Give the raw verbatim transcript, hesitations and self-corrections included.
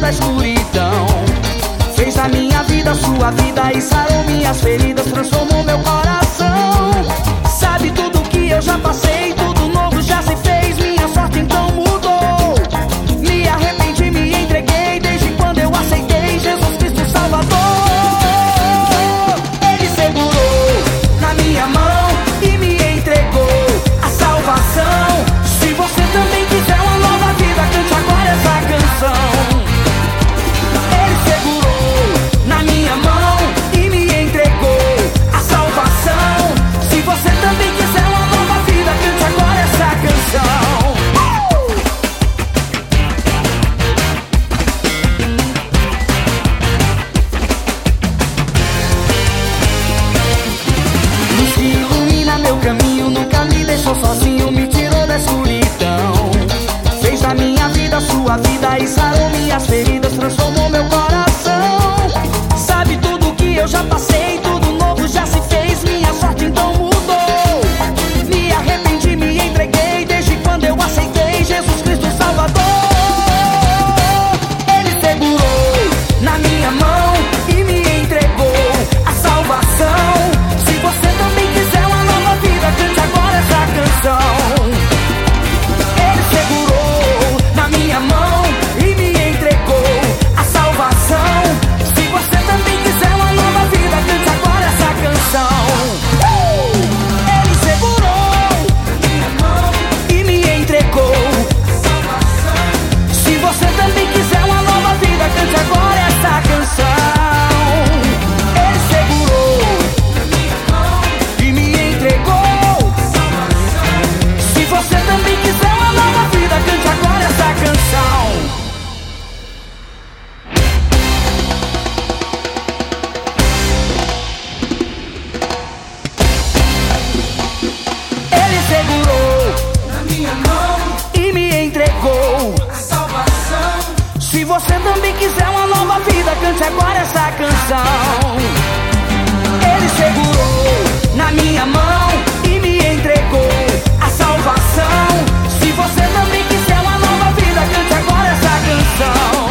da escuridão. Fez a minha vida sua vida e sarou minhas feridas, transformou meu coração. Sabe tudo que eu já passei, tudo novo já se fez, minha sorte então mudou. Me arrependi, me entreguei, desde quando eu aceitei Jesus Cristo Salvador. Ele segurou na minha mão e me entregou a salvação. Se você também quiser uma nova vida, cante agora essa canção. Ele segurou na minha mão e me entregou a salvação. Se você também quiser uma nova vida, cante agora essa canção. Luz que ilumina meu caminho, nunca me deixou sozinho, me tirou da escuridão. Fez da minha vida sua vida e sarou minhas feridas, transformou meu coração. Sabe tudo que eu já passei, tudo novo já se fez, minha sorte então mudou. Me arrependi, me entreguei, desde quando eu aceitei Jesus Cristo Salvador. Ele segurou na minha mão e me entregou a salvação. Se você também quiser uma nova vida, cante agora essa canção. Ele segurou na minha mão e me entregou a salvação. Se você também quiser uma nova vida, cante agora essa canção. Ele segurou na minha mão e me entregou a salvação. Se você também quiser uma nova vida, cante agora essa canção. Ele segurou na minha mão e me entregou a salvação. Se você também quiser uma nova vida, cante agora essa canção. Ele segurou na minha mão e me entregou a salvação. Se você também quiser uma nova vida, cante agora essa canção. Ele segurou na minha mão e me entregou a salvação. Se você também quiser uma nova vida, cante agora essa canção.